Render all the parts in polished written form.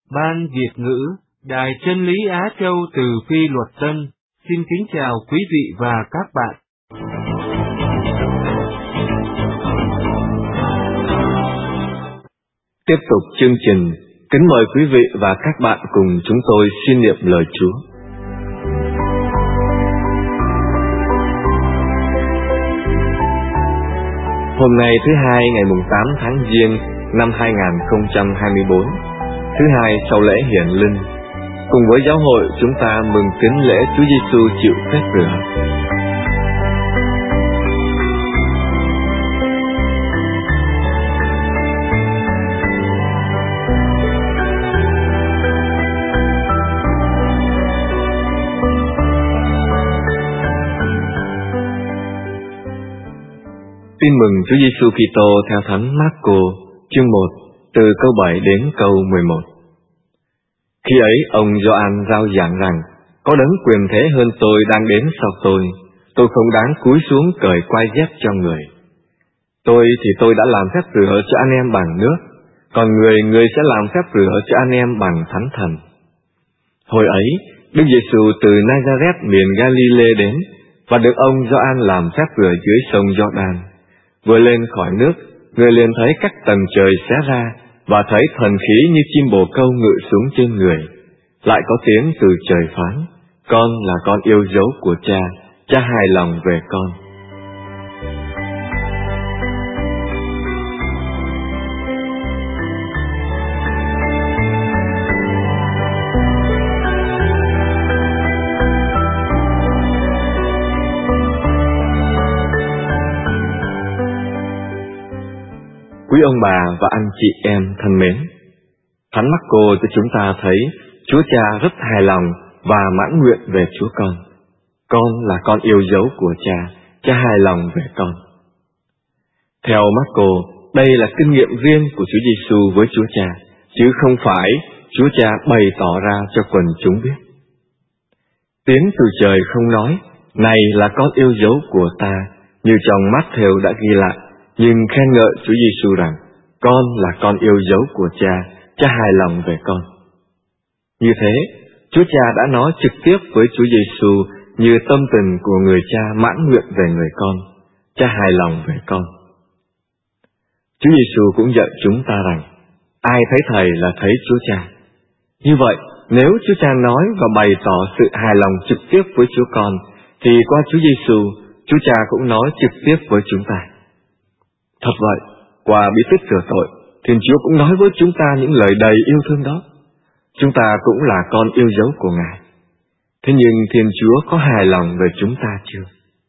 Ban Việt ngữ, Đài Chân lý Á Châu từ Phi Luật Tân, xin kính chào quý vị và các bạn. Tiếp tục chương trình, kính mời quý vị và các bạn cùng chúng tôi suy niệm lời Chúa. Hôm nay thứ Hai ngày 8 tháng Giêng năm 2024, thứ Hai sau lễ Hiển Linh, cùng với giáo hội chúng ta mừng kính lễ Chúa Giêsu chịu phép rửa. Tin mừng Chúa Giêsu Kitô theo Thánh Marco, chương 1, từ câu 7 đến câu 11. Khi ấy ông Gioan rao giảng rằng: có đấng quyền thế hơn tôi đang đến sau tôi không đáng cúi xuống cởi quai dép cho người. Tôi đã làm phép rửa cho anh em bằng nước, còn người sẽ làm phép rửa cho anh em bằng Thánh Thần. Hồi ấy, Đức Giêsu từ Nazareth miền Galilee đến, và được ông Gioan làm phép rửa dưới sông Giođan. Vừa lên khỏi nước, người liền thấy các tầng trời xé ra, và thấy thần khí như chim bồ câu ngự xuống trên người. Lại có tiếng từ trời phán: con là con yêu dấu của Cha, Cha hài lòng về con. Quý ông bà và anh chị em thân mến, Thánh Marco cho chúng ta thấy Chúa Cha rất hài lòng và mãn nguyện về Chúa Con. Con là con yêu dấu của Cha, Cha hài lòng về con. Theo Marco, đây là kinh nghiệm riêng của Chúa Giêsu với Chúa Cha, chứ không phải Chúa Cha bày tỏ ra cho quần chúng biết. Tiếng từ trời không nói: này là con yêu dấu của ta, như trong Matthew đã ghi lại, nhưng khen ngợi Chúa Giêsu rằng: con là con yêu dấu của Cha, Cha hài lòng về con. Như thế, Chúa Cha đã nói trực tiếp với Chúa Giêsu như tâm tình của người Cha mãn nguyện về người con: Cha hài lòng về con. Chúa Giêsu cũng dạy chúng ta rằng: ai thấy Thầy là thấy Chúa Cha. Như vậy, nếu Chúa Cha nói và bày tỏ sự hài lòng trực tiếp với Chúa Con, thì qua Chúa Giêsu, Chúa Cha cũng nói trực tiếp với chúng ta. Thật vậy, qua bí tích rửa tội, Thiên Chúa cũng nói với chúng ta những lời đầy yêu thương đó. Chúng ta cũng là con yêu dấu của Ngài. Thế nhưng Thiên Chúa có hài lòng về chúng ta chưa?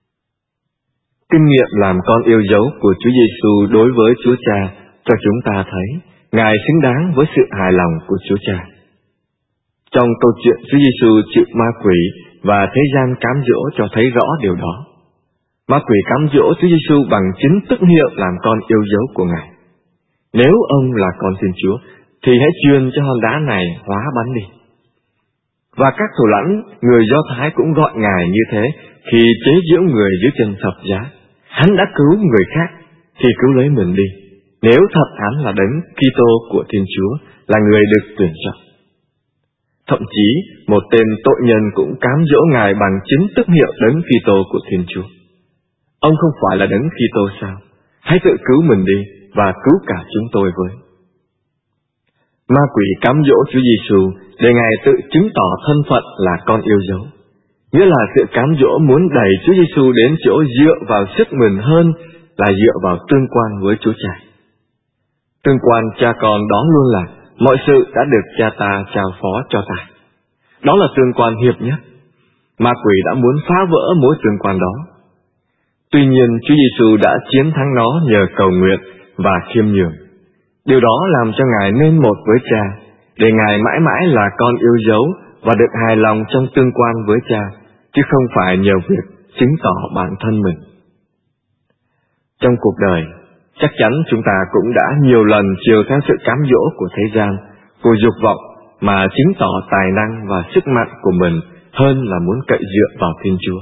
Kinh nghiệm làm con yêu dấu của Chúa Giêsu đối với Chúa Cha cho chúng ta thấy Ngài xứng đáng với sự hài lòng của Chúa Cha. Trong câu chuyện Chúa Giêsu chịu ma quỷ và thế gian cám dỗ cho thấy rõ điều đó. Ma quỷ cám dỗ Chúa Giêsu bằng chính tức hiệu làm con yêu dấu của Ngài. Nếu ông là con Thiên Chúa, thì hãy truyền cho hòn đá này hóa bánh đi. Và các thủ lãnh người Do Thái cũng gọi Ngài như thế khi chế giễu người dưới chân thập giá. Hắn đã cứu người khác, thì cứu lấy mình đi, nếu thật hắn là đấng Kitô của Thiên Chúa, là người được tuyển chọn. Thậm chí một tên tội nhân cũng cám dỗ Ngài bằng chính tức hiệu đấng Kitô của Thiên Chúa. Ông không phải là đấng Kitô sao? Hãy tự cứu mình đi và cứu cả chúng tôi với. Ma quỷ cám dỗ Chúa Giêsu để Ngài tự chứng tỏ thân phận là con yêu dấu, nghĩa là sự cám dỗ muốn đẩy Chúa Giêsu đến chỗ dựa vào sức mình hơn là dựa vào tương quan với Chúa Cha. Tương quan cha con đó luôn là mọi sự đã được Cha ta trao phó cho ta. Đó là tương quan hiệp nhất. Ma quỷ đã muốn phá vỡ mối tương quan đó. Tuy nhiên Chúa Giêsu đã chiến thắng nó nhờ cầu nguyện và khiêm nhường. Điều đó làm cho Ngài nên một với Cha, để Ngài mãi mãi là con yêu dấu và được hài lòng trong tương quan với Cha, chứ không phải nhờ việc chứng tỏ bản thân mình. Trong cuộc đời, chắc chắn chúng ta cũng đã nhiều lần chiều theo sự cám dỗ của thế gian, của dục vọng mà chứng tỏ tài năng và sức mạnh của mình hơn là muốn cậy dựa vào Thiên Chúa.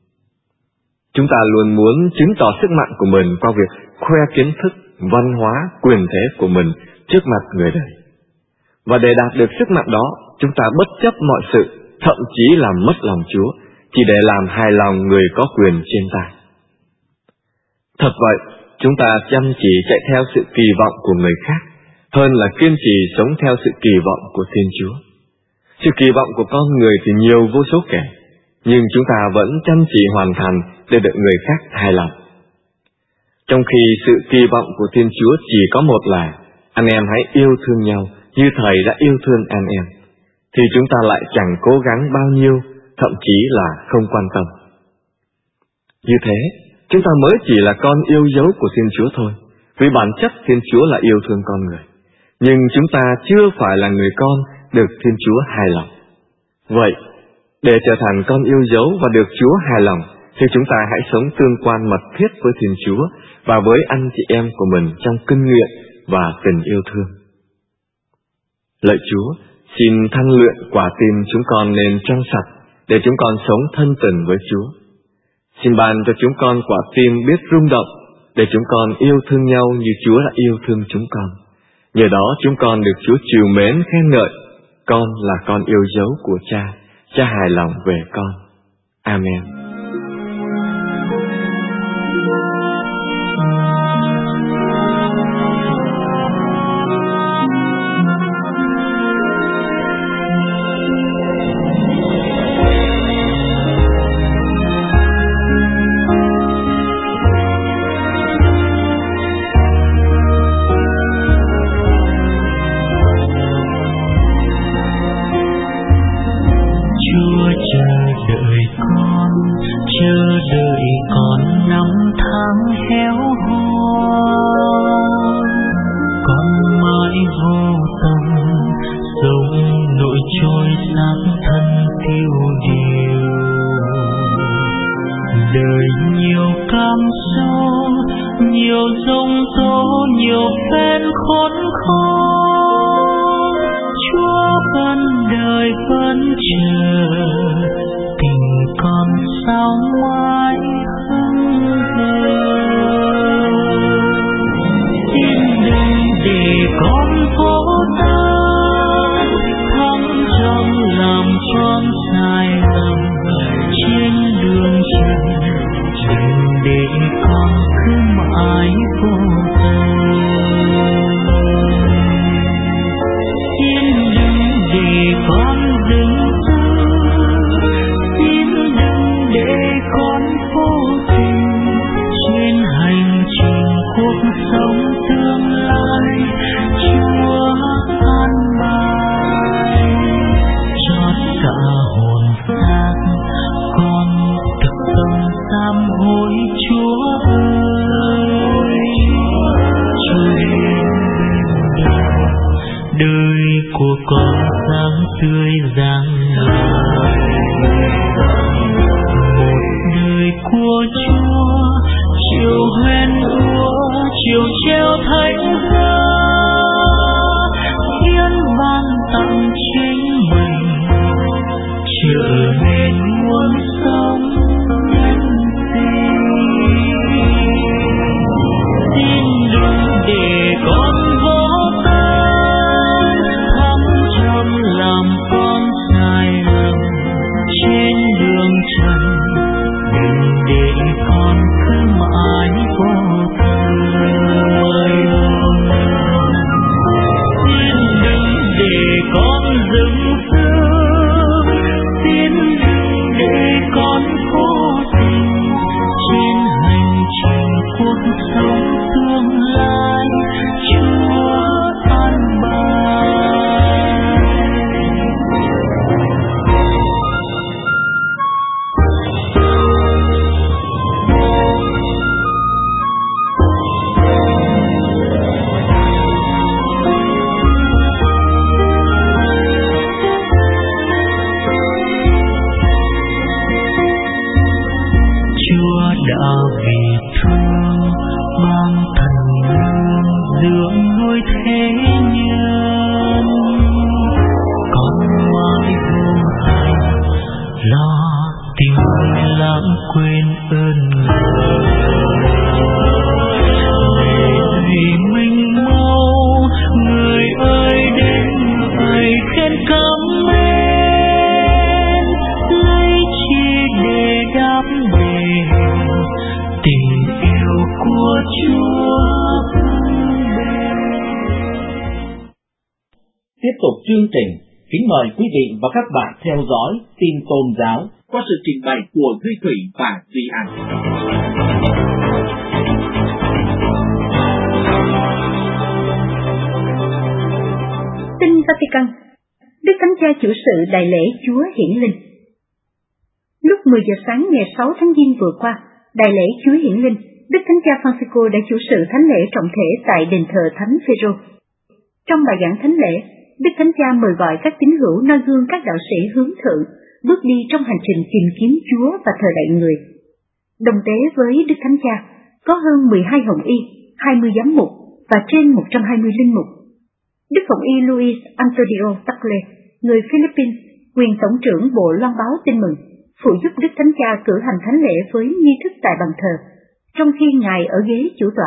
Chúng ta luôn muốn chứng tỏ sức mạnh của mình qua việc khoe kiến thức, văn hóa, quyền thế của mình trước mặt người đời. Và để đạt được sức mạnh đó, chúng ta bất chấp mọi sự, thậm chí là mất lòng Chúa, chỉ để làm hài lòng người có quyền trên ta. Thật vậy, chúng ta chăm chỉ chạy theo sự kỳ vọng của người khác, hơn là kiên trì sống theo sự kỳ vọng của Thiên Chúa. Sự kỳ vọng của con người thì nhiều vô số kể, nhưng chúng ta vẫn chăm chỉ hoàn thành để được người khác hài lòng. Trong khi sự kỳ vọng của Thiên Chúa chỉ có một là anh em hãy yêu thương nhau như Thầy đã yêu thương anh em, thì chúng ta lại chẳng cố gắng bao nhiêu, thậm chí là không quan tâm. Như thế, chúng ta mới chỉ là con yêu dấu của Thiên Chúa thôi, vì bản chất Thiên Chúa là yêu thương con người. Nhưng chúng ta chưa phải là người con được Thiên Chúa hài lòng. Vậy, để trở thành con yêu dấu và được Chúa hài lòng, thì chúng ta hãy sống tương quan mật thiết với Thiên Chúa và với anh chị em của mình trong kinh nghiệm và tình yêu thương. Lạy Chúa, xin thanh luyện quả tim chúng con nên trong sạch, để chúng con sống thân tình với Chúa. Xin ban cho chúng con quả tim biết rung động, để chúng con yêu thương nhau như Chúa đã yêu thương chúng con. Nhờ đó chúng con được Chúa trìu mến khen ngợi. Con là con yêu dấu của Cha, Cha hài lòng về con. Amen. Tiếp tục chương trình, kính mời quý vị và các bạn theo dõi tin tôn giáo qua sự trình bày của Duy Thủy và Duy An. Tin Vatican. Đức Thánh Cha chủ sự đại lễ Chúa Hiển Linh. Lúc 10 giờ sáng ngày 6 tháng Giêng vừa qua, đại lễ Chúa Hiển Linh, Đức Thánh Cha Francisco đã chủ sự thánh lễ trọng thể tại đền thờ Thánh Phêrô. Trong bài giảng thánh lễ, Đức Thánh Cha mời gọi các tín hữu noi gương các đạo sĩ hướng thượng, bước đi trong hành trình tìm kiếm Chúa và thờ lạy người. Đồng tế với Đức Thánh Cha, có hơn 12 hồng y, 20 giám mục và trên 120 linh mục. Đức Hồng y Luis Antonio Tagle, người Philippines, quyền tổng trưởng Bộ Loan báo Tin mừng, phụ giúp Đức Thánh Cha cử hành thánh lễ với nghi thức tại bàn thờ, trong khi Ngài ở ghế chủ tọa.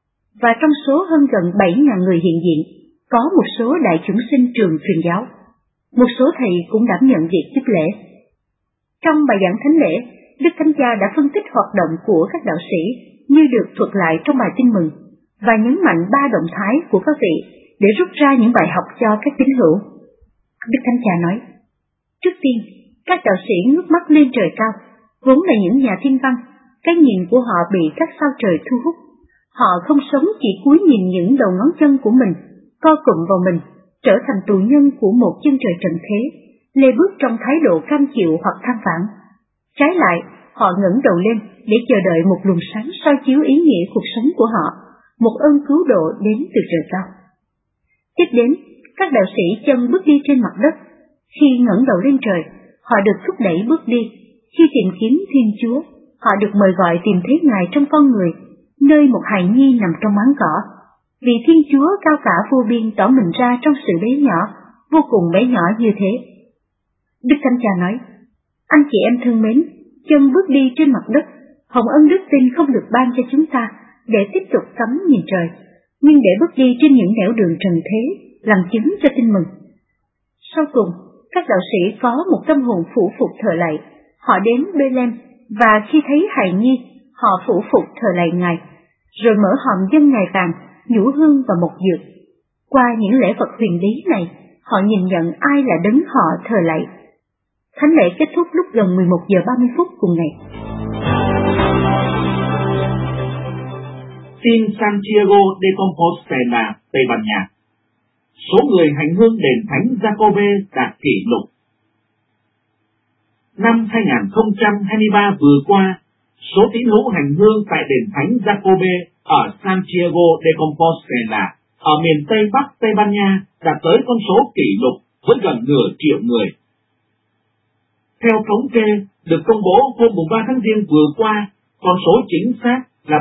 Và trong số hơn gần 7.000 người hiện diện, có một số đại chúng sinh trường truyền giáo. Một số thầy cũng đảm nhận việc chức lễ. Trong bài giảng thánh lễ, Đức Thánh Cha đã phân tích hoạt động của các đạo sĩ như được thuật lại trong bài Tin mừng và nhấn mạnh 3 động thái của các vị để rút ra những bài học cho các tín hữu. Đức Thánh Cha nói, trước tiên, các đạo sĩ ngước mắt lên trời cao, vốn là những nhà thiên văn, cái nhìn của họ bị các sao trời thu hút. Họ không sống chỉ cúi nhìn những đầu ngón chân của mình, co cụm vào mình, trở thành tù nhân của một chân trời trần thế, lê bước trong thái độ cam chịu hoặc than vãn. Trái lại, họ ngẩng đầu lên để chờ đợi một luồng sáng soi chiếu ý nghĩa cuộc sống của họ, một ơn cứu độ đến từ trời cao. Tiếp đến, các đạo sĩ chân bước đi trên mặt đất. Khi ngẩng đầu lên trời, họ được thúc đẩy bước đi. Khi tìm kiếm Thiên Chúa, họ được mời gọi tìm thấy Ngài trong con người, nơi một hài nhi nằm trong máng cỏ. Vì Thiên Chúa cao cả vô biên tỏ mình ra trong sự bé nhỏ, vô cùng bé nhỏ như thế. Đức Thánh Cha nói, anh chị em thân mến, chân bước đi trên mặt đất, hồng ân đức tin không được ban cho chúng ta để tiếp tục cắm nhìn trời, nhưng để bước đi trên những nẻo đường trần thế, làm chứng cho tin mừng. Sau cùng, các đạo sĩ có một tâm hồn phủ phục thờ lạy. Họ đến Bethlehem và khi thấy hài nhi, họ phủ phục thờ lạy Ngài, rồi mở hòm dâng Ngài vàng, nhũ hương và mộc dược. Qua những lễ vật huyền bí này, họ nhìn nhận ai là đấng họ thờ lạy. Thánh lễ kết thúc lúc gần 11 giờ 30 phút cùng ngày. Tin Santiago de Compostela, Tây Ban Nha. Số người hành hương đền Thánh Giacobbe đạt kỷ lục. Năm 2023 vừa qua, số tín hữu hành hương tại đền Thánh Giacobbe ở Santiago de Compostela, ở miền Tây Bắc Tây Ban Nha đạt tới con số kỷ lục với gần nửa triệu người. Theo thống kê được công bố hôm 3 tháng Giêng vừa qua, con số chính xác là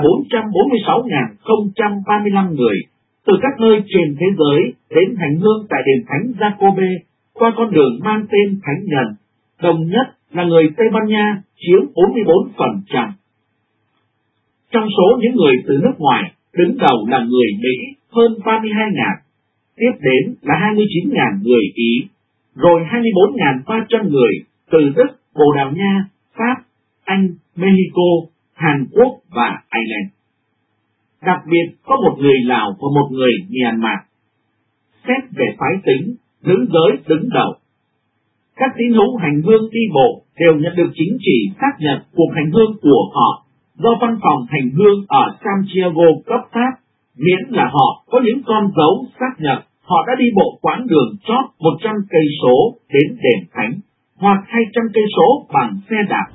446.035 người từ các nơi trên thế giới đến hành hương tại đền Thánh Giacobbe qua con đường mang tên Thánh Nhân. Đông nhất là người Tây Ban Nha chiếm 44%. Trong số những người từ nước ngoài, đứng đầu là người Mỹ hơn 32.000, tiếp đến là 29.000 người Ý, rồi 24.300 người từ Đức, Bồ Đào Nha, Pháp, Anh, Mexico, Hàn Quốc và Ireland. Đặc biệt có một người Lào và một người Myanmar. Xét về phái tính, nữ giới đứng đầu. Các tín hữu hành hương đi bộ đều nhận được chính chỉ xác nhận cuộc hành hương của họ do văn phòng hành hương ở Santiago cấp phát, miễn là họ có những con dấu xác nhận họ đã đi bộ quãng đường chót 100 cây số đến đền Thánh hoặc 200 cây số bằng xe đạp.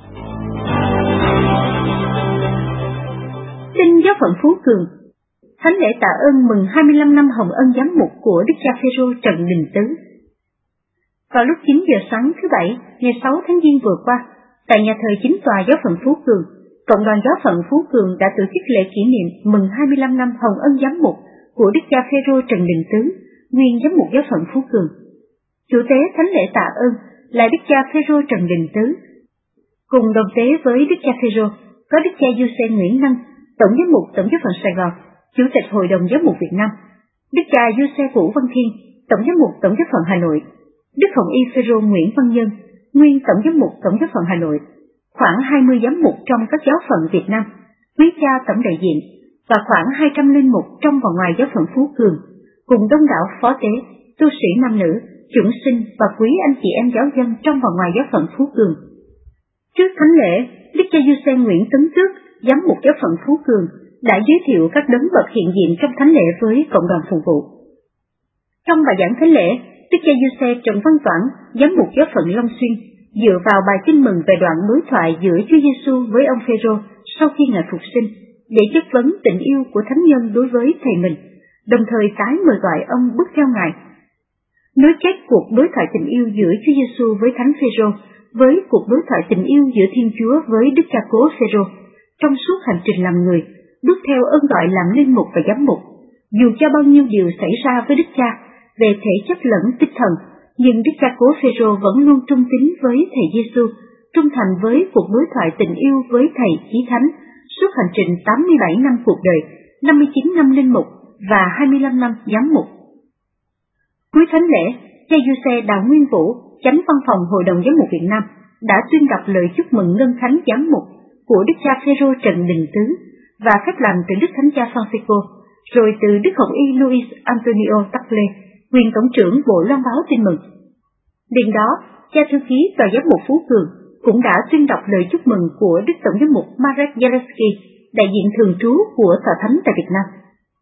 Tin giáo phận Phú Cường. Thánh lễ tạ ơn mừng 25 năm hồng ân giám mục của Đức cha Phêrô Trần Đình Tứ. Vào lúc 9 giờ sáng thứ Bảy, ngày 6 tháng Giêng vừa qua, tại nhà thờ chính tòa giáo phận Phú Cường, Cộng đoàn giáo phận Phú Cường đã tổ chức lễ kỷ niệm mừng 25 năm hồng ân giám mục của Đức cha Phêrô Trần Đình Tứ, nguyên giám mục giáo phận Phú Cường. Chủ tế thánh lễ tạ ơn là Đức cha Phêrô Trần Đình Tứ. Cùng đồng tế với Đức cha Phêrô có Đức cha Giuse Nguyễn Năng, Tổng giám mục Tổng giáo phận Sài Gòn, Chủ tịch Hội đồng Giám mục Việt Nam, Đức cha Giuse Vũ Văn Thiên, Tổng giám mục Tổng giáo phận Hà Nội, Đức Hồng y Phêrô Nguyễn Văn Nhân, nguyên Tổng giám mục Tổng giáo phận Hà Nội, khoảng 20 giám mục trong các giáo phận Việt Nam, quý cha tổng đại diện và khoảng 200 linh mục trong và ngoài giáo phận Phú Cường, cùng đông đảo phó tế, tu sĩ nam nữ, chủng sinh và quý anh chị em giáo dân trong và ngoài giáo phận Phú Cường. Trước thánh lễ, Đức cha Giuse Nguyễn Tấn Tước, giám mục giáo phận Phú Cường, đã giới thiệu các đấng bậc hiện diện trong thánh lễ với cộng đoàn phục vụ. Trong bài giảng thánh lễ, Đức cha Giuse Trần Văn Toản, giám mục giáo phận Long Xuyên, dựa vào bài tin mừng về đoạn đối thoại giữa Chúa Giêsu với ông Phêrô sau khi Ngài phục sinh, để chất vấn tình yêu của thánh nhân đối với thầy mình, đồng thời tái mời gọi ông bước theo Ngài. Nối kết cuộc đối thoại tình yêu giữa Chúa Giêsu với Thánh Phêrô với cuộc đối thoại tình yêu giữa Thiên Chúa với Đức Cha Cố Phêrô trong suốt hành trình làm người, bước theo ơn gọi làm linh mục và giám mục. Dù cho bao nhiêu điều xảy ra với Đức Cha về thể chất lẫn tinh thần, nhưng Đức Cha Cố Phêrô vẫn luôn trung tín với thầy Giêsu, trung thành với cuộc đối thoại tình yêu với thầy Chí Thánh suốt hành trình 87 năm cuộc đời, 59 năm linh mục và 25 năm giám mục. Cuối thánh lễ, cha Giuse Đào Nguyên Vũ, chánh văn phòng Hội đồng Giám mục Việt Nam, đã tuyên đọc lời chúc mừng ngân thánh giám mục của Đức cha Phêrô Trần Đình Tứ và phép lành từ Đức Thánh cha Francisco, rồi từ Đức Hồng y Luis Antonio Tagle, quyền tổng trưởng Bộ Loan báo tin mừng. Liền đó, cha thư ký tòa giám mục Phú Cường cũng đã tuyên đọc lời chúc mừng của Đức Tổng giám mục Marek Zaleski, đại diện thường trú của Tòa Thánh tại Việt Nam.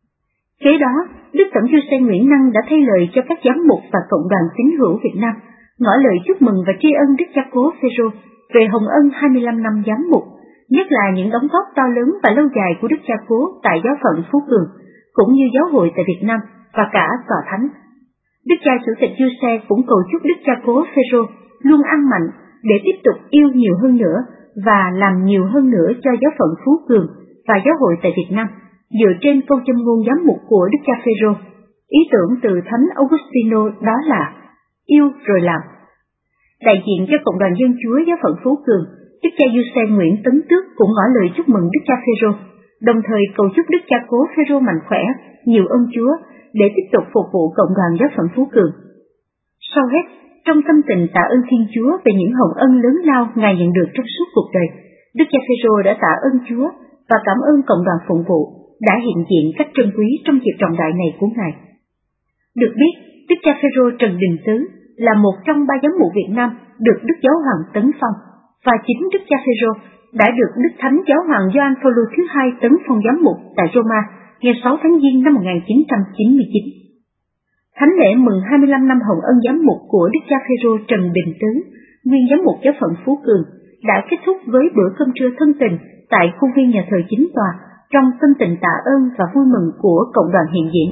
Kế đó, Đức Tổng Giuse Nguyễn Năng đã thay lời cho các giám mục và cộng đoàn tín hữu Việt Nam ngỏ lời chúc mừng và tri ân Đức Cha Cố Phêrô về hồng ân 25 năm giám mục, nhất là những đóng góp to lớn và lâu dài của Đức Cha Cố tại giáo phận Phú Cường, cũng như giáo hội tại Việt Nam và cả Tòa Thánh. Đức cha Chủ tịch Giuse cũng cầu chúc Đức Cha Cố Phêrô luôn an mạnh để tiếp tục yêu nhiều hơn nữa và làm nhiều hơn nữa cho giáo phận Phú Cường và giáo hội tại Việt Nam, dựa trên câu châm ngôn giám mục của Đức cha Phêrô. Ý tưởng từ Thánh Augustino đó là yêu rồi làm. Đại diện cho cộng đoàn dân Chúa giáo phận Phú Cường, Đức cha Giuse Nguyễn Tấn Tước cũng ngỏ lời chúc mừng Đức cha Phêrô, đồng thời cầu chúc Đức cha Cố Phêrô mạnh khỏe, nhiều ơn Chúa để tiếp tục phục vụ cộng đoàn giáo phận Phú Cường. Sau hết, trong tâm tình tạ ơn Thiên Chúa về những hồng ân lớn lao Ngài nhận được trong suốt cuộc đời, Đức cha Phêrô đã tạ ơn Chúa và cảm ơn cộng đoàn phụng vụ đã hiện diện cách trân quý trong dịp trọng đại này của Ngài. Được biết, Đức cha Phêrô Trần Đình Tứ là một trong 3 giám mục Việt Nam được Đức Giáo hoàng tấn phong, và chính Đức cha Phêrô đã được Đức Thánh Giáo hoàng Gioan Phaolô thứ 2 tấn phong giám mục tại Roma ngày 6 tháng Giêng năm 1999. Thánh lễ mừng 25 năm hồng ân giám mục của Đức cha Phêrô Trần Đình Tứ, nguyên giám mục giáo phận Phú Cường, đã kết thúc với bữa cơm trưa thân tình tại khuôn viên nhà thờ chính tòa, trong tâm tình tạ ơn và vui mừng của cộng đoàn hiện diện.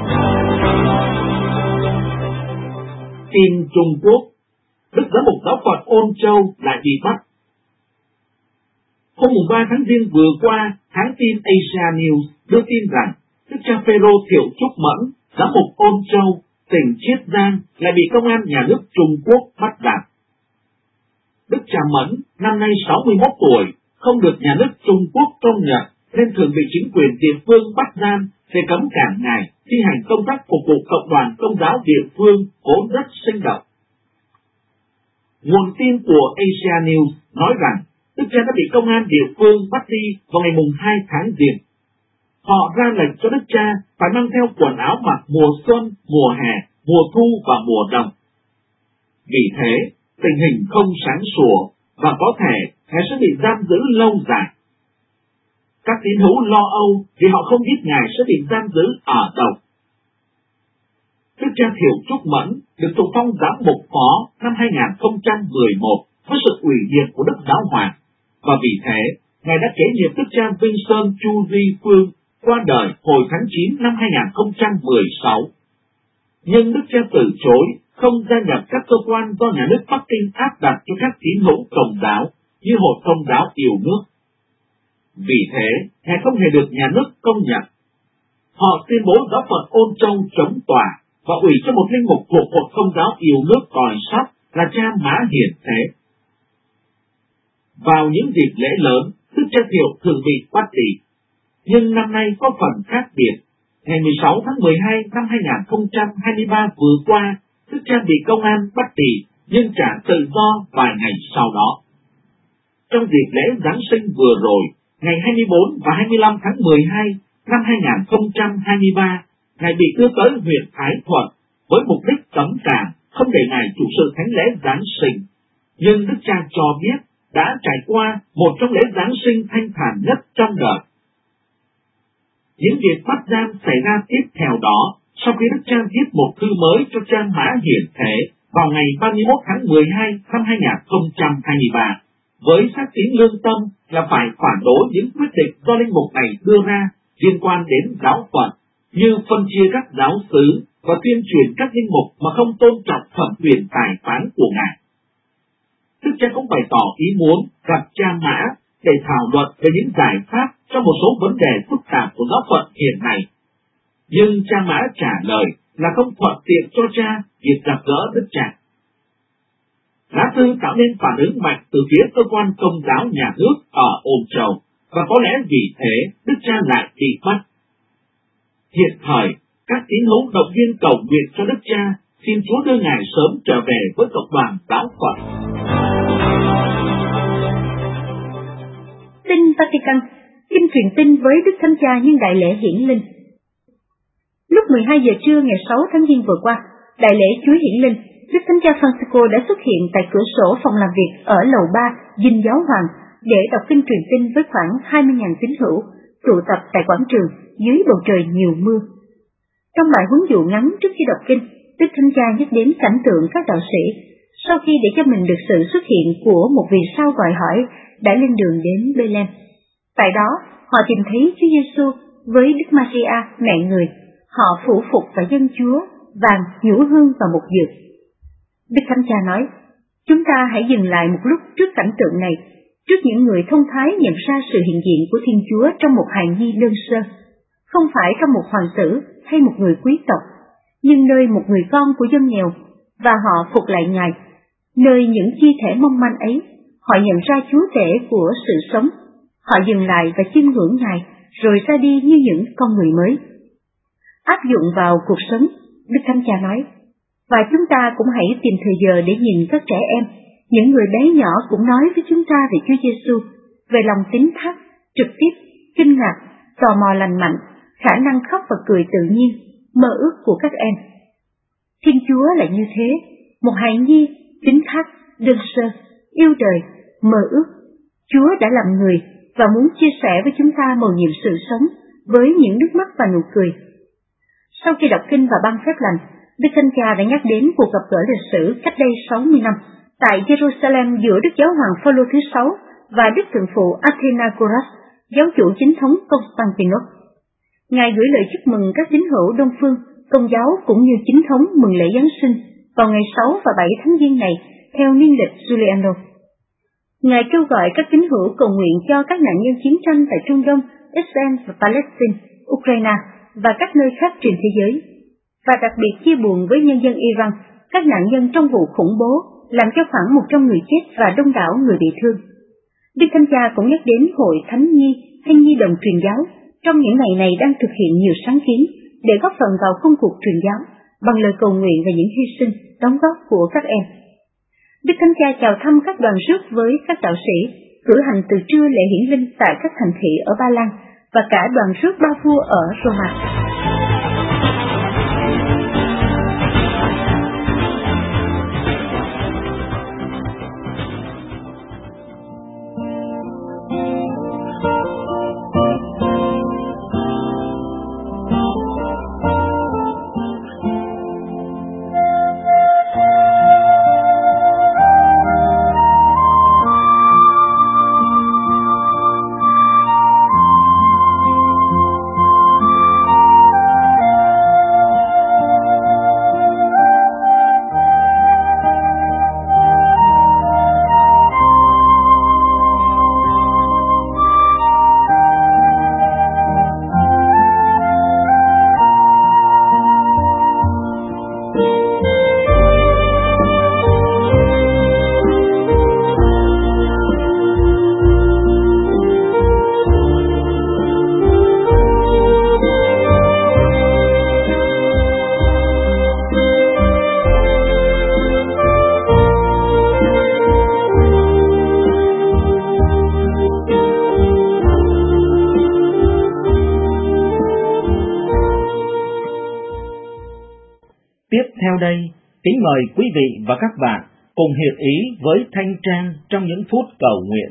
Tin Trung Quốc, Đức Giám mục giáo phận Ôn Châu lại bị bắt. Hôm 3 tháng Giêng vừa qua, hãng tin Asia News đưa tin rằng Đức cha Phêrô Thiệu Trúc Mẫn, giám mục Ôn Châu, tỉnh Chiết Giang lại bị công an nhà nước Trung Quốc bắt đạt. Đức cha Mẫn, năm nay 61 tuổi, không được nhà nước Trung Quốc công nhận, nên thường bị chính quyền địa phương bắt giam để cấm cản Ngài thi hành công tác phục vụ cộng đoàn Công giáo địa phương vốn rất sinh động. Nguồn tin của Asia News nói rằng Đức cha đã bị công an địa phương bắt đi vào ngày 2 tháng Giêng. Họ ra lệnh cho Đức cha phải mang theo quần áo mặc mùa xuân, mùa hè, mùa thu và mùa đông. Vì thế, tình hình không sáng sủa và có thể Ngài sẽ bị giam giữ lâu dài. Các tín hữu lo âu vì họ không biết Ngài sẽ bị giam giữ ở đâu. Đức cha Thiệu Trúc Mẫn được thụ phong giám mục phó năm 2011 với sự ủy nhiệm của Đức Giáo Hoàng, và vì thế, Ngài đã kế nhiệm Đức cha Vinh Sơn Chu Duy Phương qua đời hồi tháng 9 năm 2016. Nhưng Đức cha từ chối không gia nhập các cơ quan do nhà nước Bắc Kinh áp đặt cho các tín hữu Công giáo như Hội Công giáo yêu nước. Vì thế, Ngài không hề được nhà nước công nhận. Họ tuyên bố giáo phận Ôn Châu chống tòa và ủy cho một linh mục thuộc Hội Công giáo yêu nước còi sóc là cha Mã Hiển Thế. Vào những dịp lễ lớn, Đức cha Thiệu thường bị bắt đi. Nhưng năm nay có phần khác biệt. Ngày 16 tháng 12 năm 2023 vừa qua, Đức cha bị công an bắt đi nhưng trả tự do vài ngày sau đó. Trong dịp lễ Giáng sinh vừa rồi, ngày 24 và 25 tháng 12 năm 2023, Ngài bị đưa tới huyện Thái Thuận, với mục đích cấm cản, không để Ngài chủ sự thánh lễ Giáng sinh. Nhưng Đức Cha cho biết đã trải qua một trong lễ Giáng sinh thanh thản nhất trong đời. Những việc bắt giam xảy ra tiếp theo đó, sau khi Đức Cha viết một thư mới cho cha Mã Hiển Thế vào ngày 31 tháng 12 năm 2023, với xác tín lương tâm là phải phản đối những quyết định do linh mục này đưa ra liên quan đến giáo phận, như phân chia các giáo xứ và tuyên truyền các linh mục mà không tôn trọng thẩm quyền tài phán của Ngài. Đức Cha cũng bày tỏ ý muốn gặp cha Mã để thảo luận về những giải pháp cho một số vấn đề phức tạp của giáo phận hiện nay. Nhưng cha Mã trả lời là không thuận tiện cho cha việc gặp gỡ Đức Cha. Lá thư tạo nên phản ứng mạnh từ phía cơ quan công giáo nhà nước ở Ôn Châu, và có lẽ vì thế Đức Cha lại bị bắt. Hiện thời, các tín hữu động viên cầu nguyện cho Đức Cha, xin Chúa đưa Ngài sớm trở về với cộng đoàn giáo phận. Tin Vatican, kinh truyền tin với Đức Thánh Cha nhân đại lễ hiển linh. Lúc 12 giờ trưa ngày 6 tháng Giêng vừa qua, đại lễ Chúa Hiển Linh, Đức Thánh Cha Francisco đã xuất hiện tại cửa sổ phòng làm việc ở lầu 3 Dinh Giáo Hoàng để đọc kinh truyền tin với khoảng 20.000 tín hữu tụ tập tại quảng trường dưới bầu trời nhiều mưa. Trong bài huấn dụ ngắn trước khi đọc kinh, Đức Thánh Cha nhắc đến cảnh tượng các đạo sĩ sau khi để cho mình được sự xuất hiện của một vì sao gọi hỏi đã lên đường đến Bethlehem. Tại đó, họ tìm thấy Chúa Giêsu với Đức Maria, mẹ người. Họ phủ phục và dâng Chúa vàng, nhũ hương và mục dược. Đức Thánh Cha nói, chúng ta hãy dừng lại một lúc trước cảnh tượng này, trước những người thông thái nhận ra sự hiện diện của Thiên Chúa trong một hài nhi đơn sơ, không phải trong một hoàng tử hay một người quý tộc, nhưng nơi một người con của dân nghèo, và họ phục lại Ngài. Nơi những chi thể mong manh ấy, họ nhận ra Chúa tể của sự sống. Họ dừng lại và chiêm ngưỡng Ngài, rồi ra đi như những con người mới. Áp dụng vào cuộc sống, Đức Thánh Cha nói, và chúng ta cũng hãy tìm thời giờ để nhìn các trẻ em, những người bé nhỏ cũng nói với chúng ta về Chúa Giêsu, về lòng tín thác, trực tiếp, kinh ngạc, tò mò lành mạnh, khả năng khóc và cười tự nhiên, mơ ước của các em. Thiên Chúa là như thế, một hài nhi, tín thác, đơn sơ, yêu đời, mơ ước. Chúa đã làm người và muốn chia sẻ với chúng ta mầu nhiệm sự sống với những nước mắt và nụ cười. Sau khi đọc kinh và ban phép lành, Đức Thánh Cha đã nhắc đến cuộc gặp gỡ lịch sử cách đây 60 năm tại Jerusalem giữa Đức Giáo hoàng Phaolô thứ 6 và Đức Thượng phụ Athenagoras, giáo chủ chính thống Constantinople. Ngài gửi lời chúc mừng các tín hữu Đông phương, Công giáo cũng như chính thống mừng lễ Giáng sinh vào ngày 6 và 7 tháng Giêng này theo niên lịch Giuliano. Ngài kêu gọi các tín hữu cầu nguyện cho các nạn nhân chiến tranh tại Trung Đông, Israel và Palestine, Ukraine và các nơi khác trên thế giới, và đặc biệt chia buồn với nhân dân Iran, các nạn nhân trong vụ khủng bố làm cho khoảng 100 người chết và đông đảo người bị thương. Đức Thánh Cha cũng nhắc đến Hội Thánh Nhi hay Nhi đồng truyền giáo trong những ngày này đang thực hiện nhiều sáng kiến để góp phần vào công cuộc truyền giáo bằng lời cầu nguyện và những hy sinh, đóng góp của các em. Đức Thánh Cha chào thăm các đoàn rước với các đạo sĩ, cử hành từ trưa lễ hiển linh tại các thành thị ở Ba Lan và cả đoàn rước ba vua ở Roma. theo đây, kính mời quý vị và các bạn cùng hiệp ý với Thanh Trang trong những phút cầu nguyện.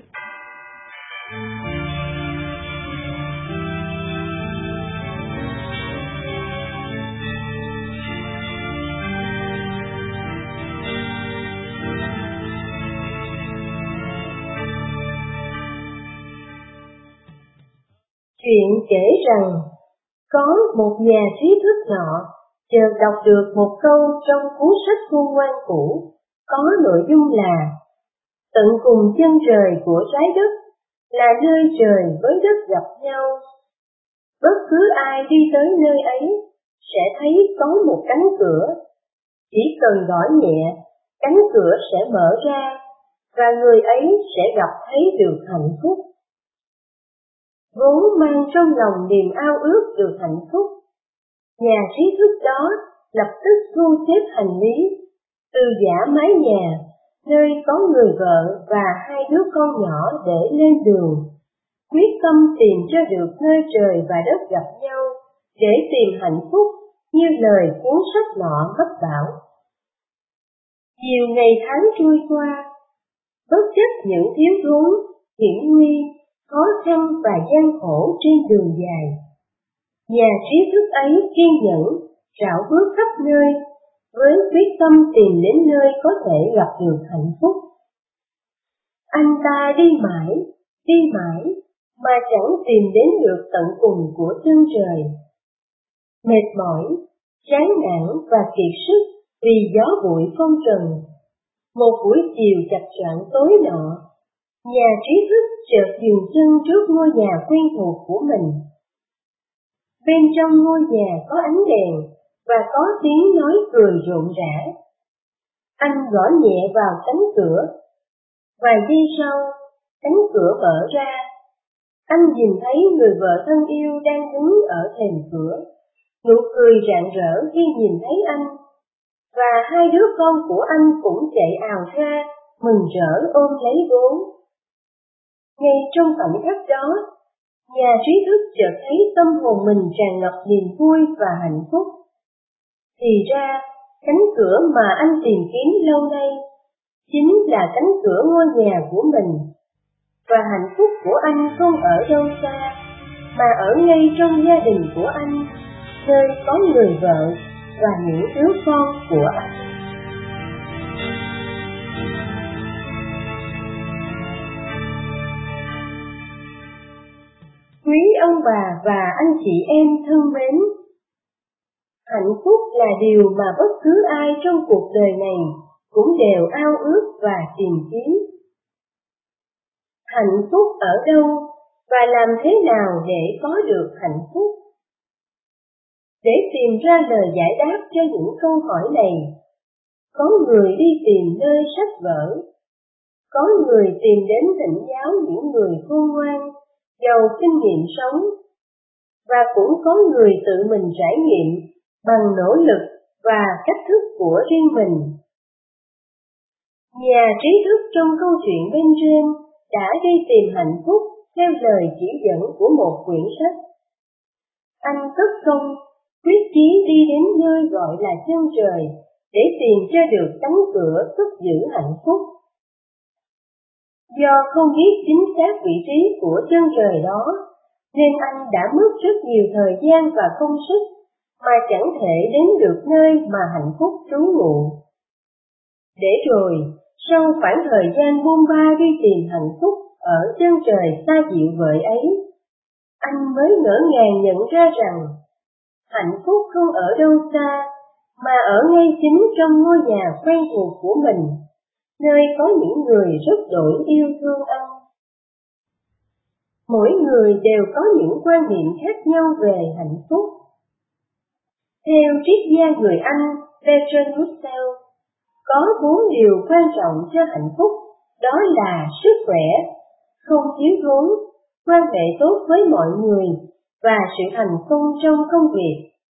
Chuyện kể rằng, có một nhà trí thức nọ chợt đọc được một câu trong cuốn sách khôn ngoan cũ, có nội dung là: tận cùng chân trời của trái đất là nơi trời với đất gặp nhau. Bất cứ ai đi tới nơi ấy sẽ thấy có một cánh cửa. Chỉ cần gõ nhẹ, cánh cửa sẽ mở ra, và người ấy sẽ gặp thấy được hạnh phúc. Vốn mang trong lòng niềm ao ước được hạnh phúc, nhà trí thức đó lập tức thu xếp hành lý, từ giã mái nhà, nơi có người vợ và 2 đứa con nhỏ để lên đường, quyết tâm tìm cho được nơi trời và đất gặp nhau, để tìm hạnh phúc như lời cuốn sách nọ mách bảo. Nhiều ngày tháng trôi qua, bất chấp những thiếu thốn, hiểm nguy, khó khăn và gian khổ trên đường dài, nhà trí thức ấy kiên nhẫn rảo bước khắp nơi với quyết tâm tìm đến nơi có thể gặp được hạnh phúc. Anh ta đi mãi mà chẳng tìm đến được tận cùng của chân trời. Mệt mỏi, chán nản và kiệt sức vì gió bụi phong trần, một buổi chiều chập choạng tối nọ, nhà trí thức chợt dừng chân trước ngôi nhà quen thuộc của mình. Bên trong ngôi nhà có ánh đèn và có tiếng nói cười rộn rã. Anh gõ nhẹ vào cánh cửa. Vài giây sau, cánh cửa mở ra. Anh nhìn thấy người vợ thân yêu đang đứng ở thềm cửa, nụ cười rạng rỡ khi nhìn thấy anh. Và 2 đứa con của anh cũng chạy ào ra, mừng rỡ ôm lấy bố. Ngay trong khoảnh khắc đó, nhà trí thức chợt thấy tâm hồn mình tràn ngập niềm vui và hạnh phúc. Thì ra, cánh cửa mà anh tìm kiếm lâu nay chính là cánh cửa ngôi nhà của mình. Và hạnh phúc của anh không ở đâu xa, mà ở ngay trong gia đình của anh, nơi có người vợ và những đứa con của anh. Quý ông bà và anh chị em thân mến, hạnh phúc là điều mà bất cứ ai trong cuộc đời này cũng đều ao ước và tìm kiếm. Hạnh phúc ở đâu và làm thế nào để có được hạnh phúc? Để tìm ra lời giải đáp cho những câu hỏi này, có người đi tìm nơi sách vở, có người tìm đến thỉnh giáo những người khôn ngoan, giàu kinh nghiệm sống, và cũng có người tự mình trải nghiệm bằng nỗ lực và cách thức của riêng mình. Nhà trí thức trong câu chuyện bên trên đã đi tìm hạnh phúc theo lời chỉ dẫn của một quyển sách. Anh cất công, quyết chí đi đến nơi gọi là chân trời để tìm cho được cánh cửa cất giữ hạnh phúc. Do không biết chính xác vị trí của chân trời đó, nên anh đã mất rất nhiều thời gian và công sức mà chẳng thể đến được nơi mà hạnh phúc trú ngụ. Để rồi, sau khoảng thời gian buôn ba đi tìm hạnh phúc ở chân trời xa dịu vời ấy, anh mới ngỡ ngàng nhận ra rằng hạnh phúc không ở đâu xa, mà ở ngay chính trong ngôi nhà quen thuộc của mình, nơi có những người rất đổi yêu thương anh. Mỗi người đều có những quan niệm khác nhau về hạnh phúc. Theo triết gia người Anh Bertrand Russell, có 4 điều quan trọng cho hạnh phúc, đó là sức khỏe, không thiếu thốn, quan hệ tốt với mọi người và sự thành công trong công việc.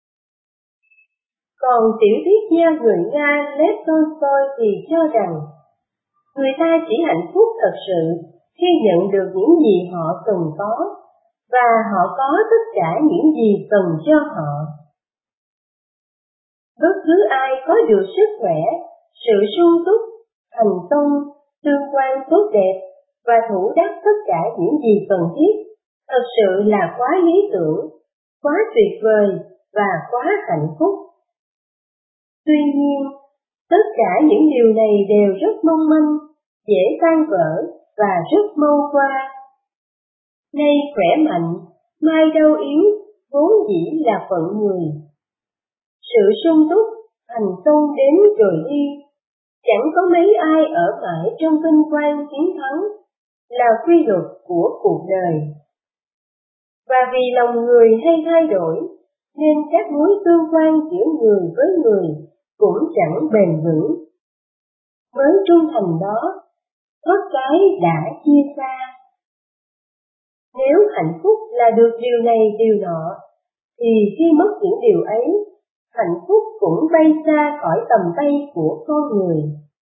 Còn tiểu thuyết gia người Nga Lev Tolstoy thì cho rằng người ta chỉ hạnh phúc thật sự khi nhận được những gì họ cần có, và họ có tất cả những gì cần cho họ. Bất cứ ai có được sức khỏe, sự sung túc, thành công, tương quan tốt đẹp và thủ đắc tất cả những gì cần thiết, thật sự là quá lý tưởng, quá tuyệt vời và quá hạnh phúc. Tuy nhiên, tất cả những điều này đều rất mong manh, dễ tan vỡ và rất mau qua. Nay khỏe mạnh, mai đau yếu, vốn dĩ là phận người. Sự sung túc, thành công đến rồi đi, chẳng có mấy ai ở mãi trong vinh quang chiến thắng, là quy luật của cuộc đời. Và vì lòng người hay thay đổi, nên các mối tương quan giữa người với người cũng chẳng bền vững. Mới trung thành đó, thoát cái đã chia xa. Nếu hạnh phúc là được điều này điều nọ, thì khi mất những điều ấy, hạnh phúc cũng bay xa khỏi tầm tay của con người.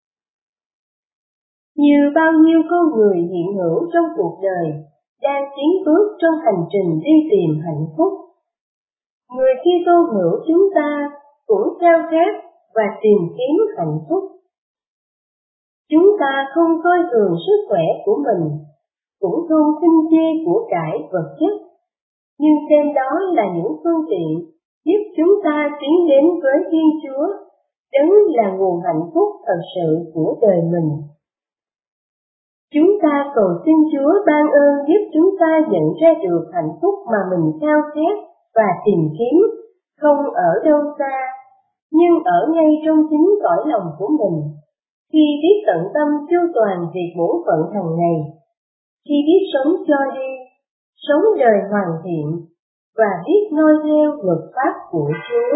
Như bao nhiêu con người hiện hữu trong cuộc đời đang tiến bước trong hành trình đi tìm hạnh phúc. Người khi tô hữu chúng ta cũng khao khát và tìm kiếm hạnh phúc. Chúng ta không coi thường sức khỏe của mình, cũng không khinh chê của cải vật chất, nhưng xem đó là những phương tiện giúp chúng ta tiến đến với Thiên Chúa, đấng là nguồn hạnh phúc thật sự của đời mình. Chúng ta cầu xin Chúa ban ơn giúp chúng ta nhận ra được hạnh phúc mà mình khao khát và tìm kiếm, không ở đâu xa, nhưng ở ngay trong chính cõi lòng của mình, khi biết tận tâm chu toàn việc bổn phận hàng ngày, khi biết sống cho đi, sống đời hoàn thiện, và biết noi theo luật pháp của Chúa.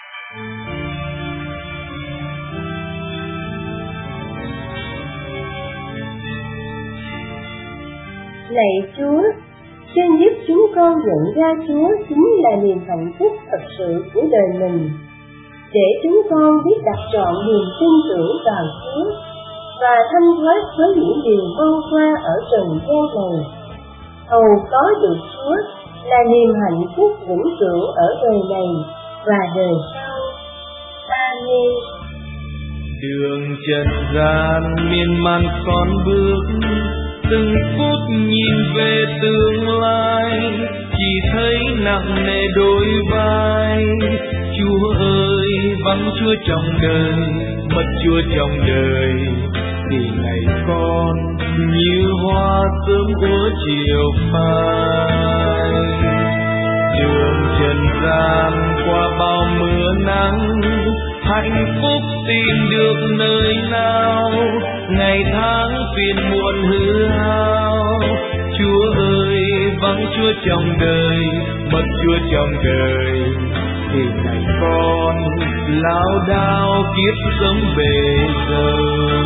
Lạy Chúa, xin giúp chúng con nhận ra Chúa chính là niềm hạnh phúc thật sự của đời mình, để chúng con biết đặt trọn niềm tin tưởng vào Chúa và thanh thoát với những điều mong qua ở trần gian này, hầu có được Chúa là niềm hạnh phúc vĩnh cửu ở đời này và đời sau. Amen. Đường trần gian miên man con bước, từng phút nhìn về tương lai, chỉ thấy nặng nề đôi vai. Chúa ơi, vắng Chúa trong đời, mất Chúa trong đời, thì ngày con như hoa sớm của chiều phai. Đường trần gian qua bao mưa nắng, hạnh phúc tìm được nơi nào, ngày tháng phiền muộn hư hao. Chúa ơi, vắng Chúa trong đời, mất Chúa trong đời, thì ngày con lao đao kiếp sống bề dâu.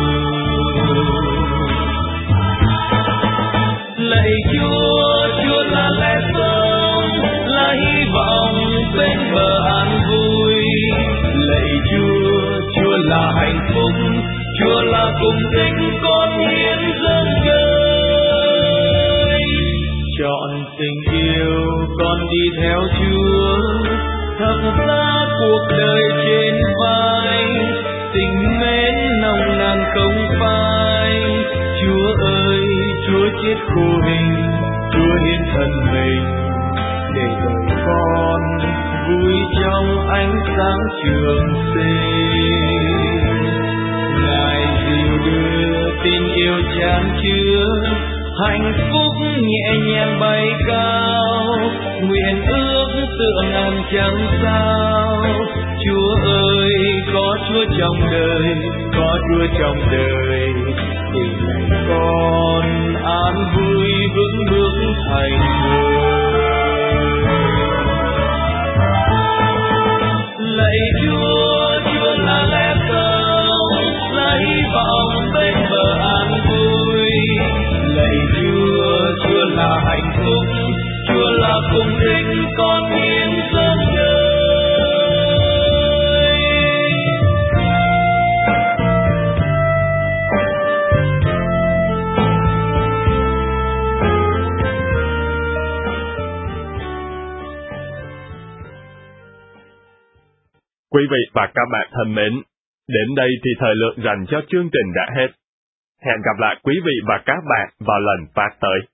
Lạy Chúa, Chúa là lẽ sống, là hy vọng bên bờ an vui. Lạy Chúa, Chúa là hạnh phúc, Chúa là cùng thích con hiến dâng đời. Chọn tình yêu con đi theo Chúa, thật ra cuộc đời trên vai, tình mến nồng nàn không phai. Chúa ơi, Chúa chết khô hình, Chúa hiến thân mình, để đời con vui trong ánh sáng trường sinh. Ngài dìu đưa tình yêu chan chứa, hạnh phúc nhẹ nhàng bay cao, nguyện ước tựa ngàn chẳng sao. Chúa ơi, có Chúa trong đời, có Chúa trong đời, thì ngày con an vui vững bước thành người. Lạy Chúa, Chúa là lẽ sống, là hy vọng bên bờ an vui. Lạy Chúa, Chúa là hạnh phúc, Chúa là cùng thích con hiến dâng Quý vị và các bạn thân mến, đến đây thì thời lượng dành cho chương trình đã hết. Hẹn gặp lại quý vị và các bạn vào lần phát tới.